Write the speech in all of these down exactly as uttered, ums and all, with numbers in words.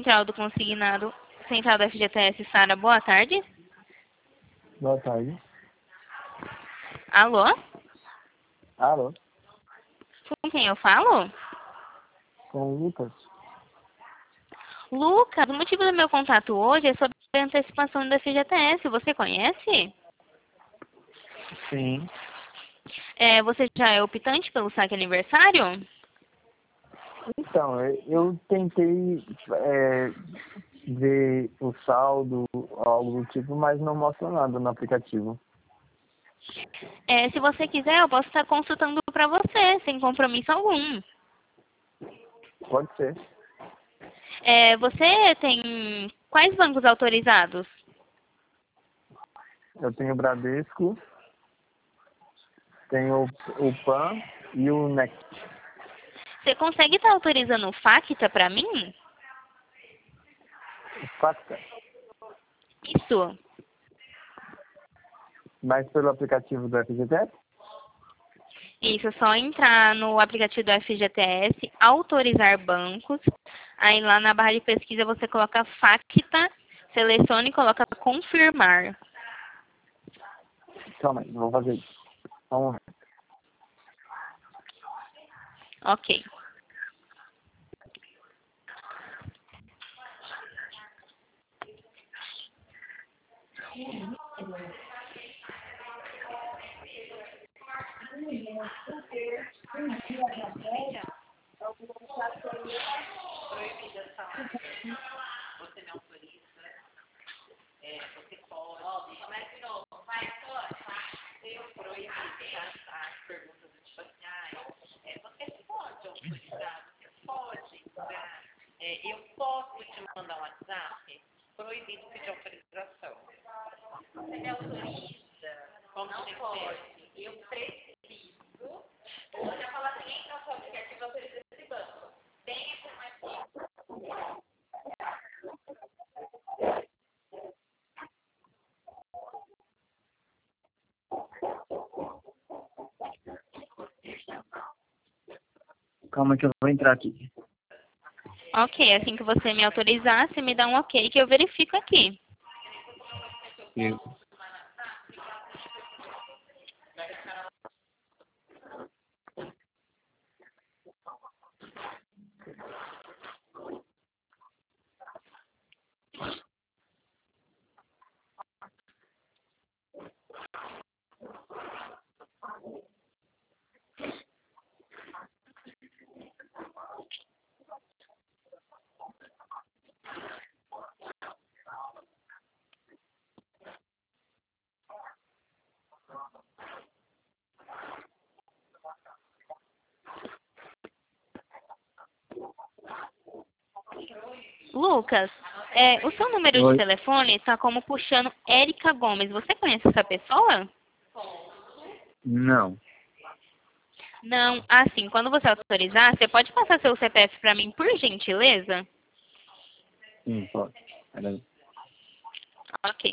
Central do Consignado, Central da F G T S, Sara, boa tarde. Boa tarde. Alô? Alô? Com quem eu falo? Com o Lucas? Lucas, o motivo do meu contato hoje é sobre a antecipação da F G T S. Você conhece? Sim. É, você já é optante pelo saque aniversário? Então, eu eu tentei é, ver o saldo, algo do tipo, mas não mostra nada no aplicativo. É, se você quiser, eu posso estar consultando para você, sem compromisso algum. Pode ser. É, você tem quais bancos autorizados? Eu tenho o Bradesco, tenho o, o PAN e o Next. Você consegue estar autorizando o Facta para mim? O Facta. Isso. Mas pelo aplicativo do F G T S? Isso, é só entrar no aplicativo do F G T S, autorizar bancos. Aí lá na barra de pesquisa você coloca Facta, seleciona e coloca confirmar. Calma aí, vou fazer isso. Vamos ver. Ok. Calma que eu vou entrar aqui. Ok, assim que você me autorizar, você me dá um ok que eu verifico aqui. Eu. Lucas, é, o seu número de Oi. telefone está como puxando Érica Gomes. Você conhece essa pessoa? Não. Não. Assim, quando você autorizar, você pode passar seu C P F para mim, por gentileza? Sim, pode. Peraí. Ok.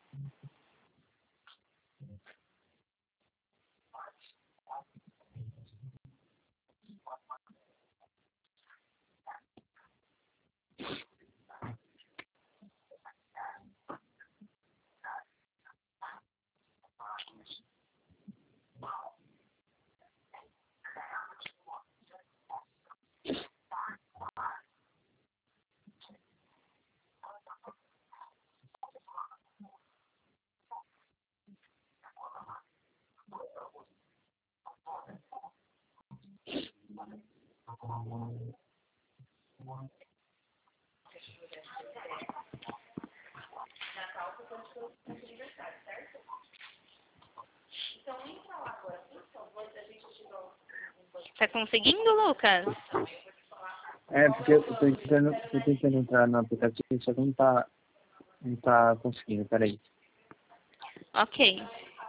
Tá conseguindo, Lucas? É, porque eu tô tentando, tô tentando entrar no aplicativo, só que não tá, não tá conseguindo, peraí. Ok.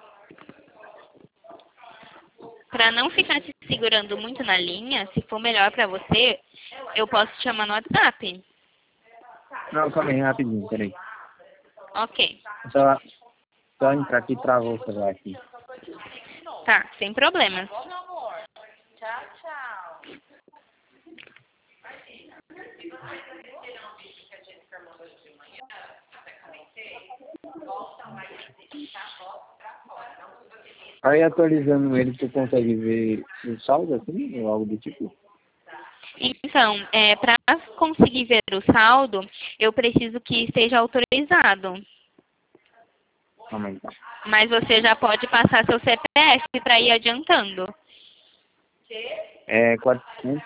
Para não ficar te segurando muito na linha, se for melhor para você, eu posso te chamar no WhatsApp. Não, calma aí, rapidinho, peraí. Ok. Só, só entrar aqui e travou o celular aqui. Tá, sem problemas. Aí atualizando ele, tu consegue ver o saldo assim, ou algo do tipo? Então, é, para conseguir ver o saldo, eu preciso que esteja autorizado. Calma aí, então. Mas você já pode passar seu C P F para ir adiantando. É quatrocentos,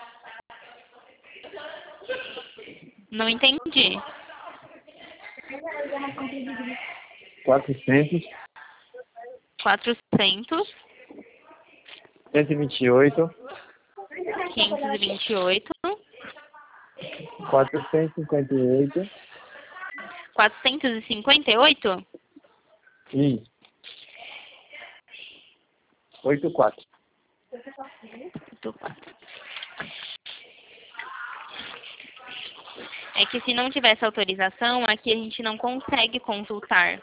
Não entendi. quatrocentos, quatrocentos, cento e vinte e oito, quinhentos e vinte e oito, quatrocentos e cinquenta e oito. quatrocentos e cinquenta e oito? Isso. oitenta e quatro. É que se não tivesse autorização, aqui a gente não consegue consultar.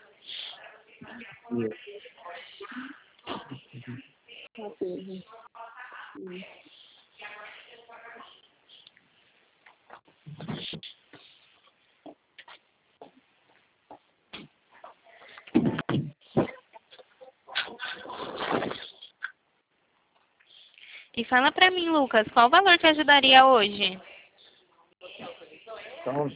E fala pra mim, Lucas, qual valor te ajudaria hoje? Então,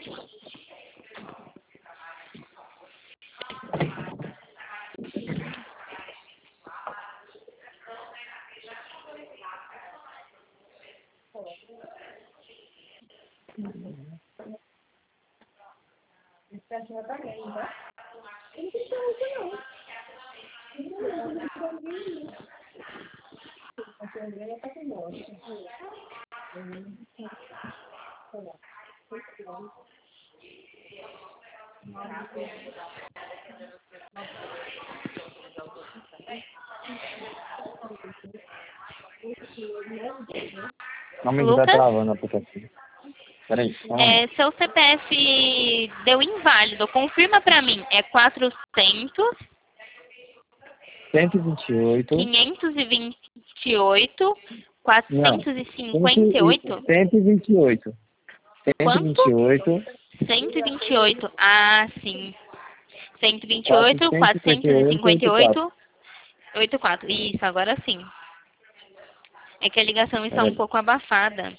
calma aí que tá Lucas, travando o aplicativo. Peraí, calma aí. é, seu C P F deu inválido. Confirma pra mim. É quatrocentos, cento e vinte e oito. quinhentos e vinte e oito, Não. quatrocentos e cinquenta e oito? cento e vinte e oito. cento e vinte e Quanto? oito. cento e vinte e oito. Ah, sim. cento e vinte e oito, quatrocentos e cinquenta quatrocentos e e oito, cinquenta e oitenta e quatro. oito, oitenta e quatro. Isso, agora sim. É que a ligação está um Peraí. pouco abafada.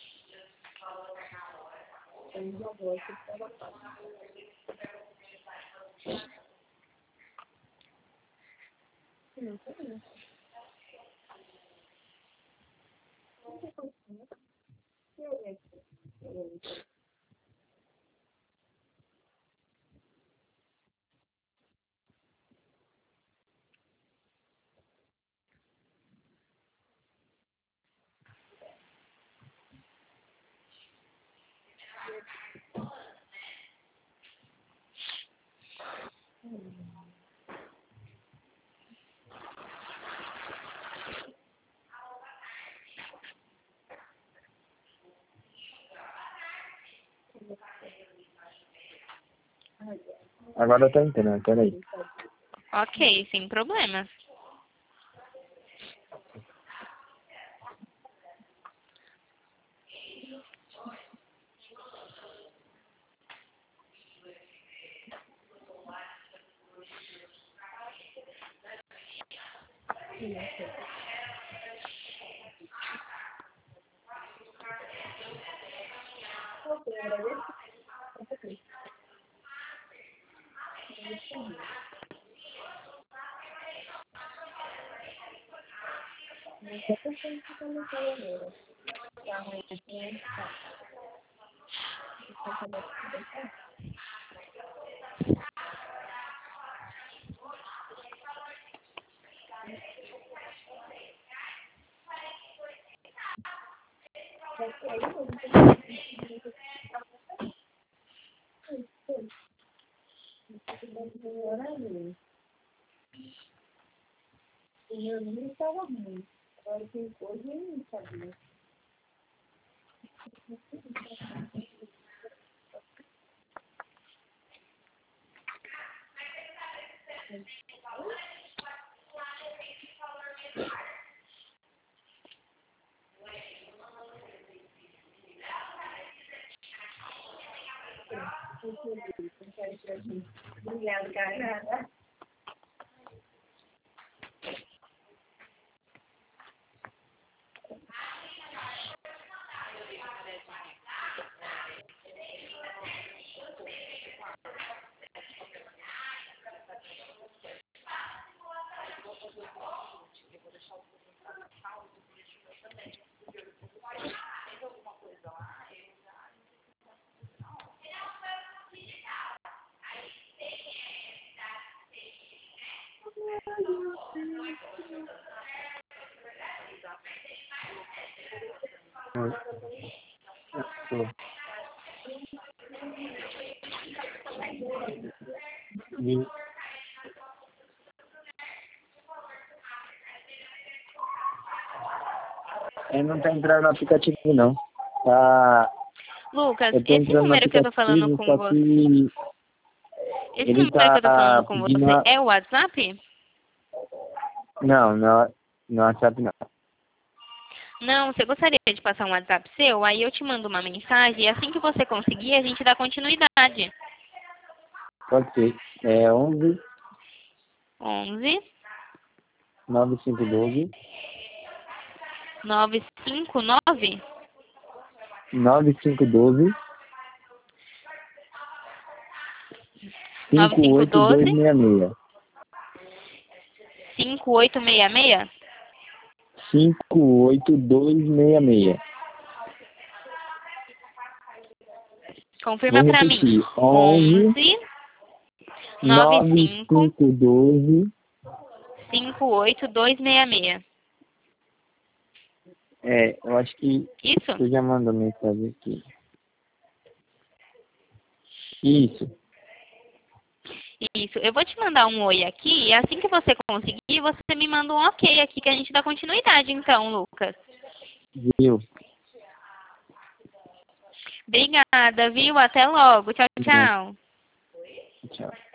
Agora eu tô entendendo, peraí. Ok, sem problemas. E- Eu não tá entrando no aplicativo, não. Tá... Lucas, Eu tô esse entrando no número que eu tô falando aplicativo, com só você, que esse ele número que eu tô tá falando com pedindo... você a- é o WhatsApp? Não, não, no WhatsApp não. Não, você gostaria de passar um WhatsApp seu? Aí eu te mando uma mensagem e assim que você conseguir, a gente dá continuidade. Pode ser. É onze, onze, nove cinco um dois, nove cinco nove, nove cinco um dois, nove cinco cinco um oito dois dois, seis seis. cinco oito seis seis. cinco oito dois seis seis. Confirma Vou pra mim. repetir. onze, onze, nove nove cinco, cinco um dois. cinco oito dois seis seis. É, eu acho que Isso? você já mandou mensagem aqui. Isso. Isso. Eu vou te mandar um oi aqui e assim que você conseguir, você me manda um ok aqui que a gente dá continuidade então, Lucas. Viu? Obrigada, viu? Até logo. Tchau, tchau. Tchau.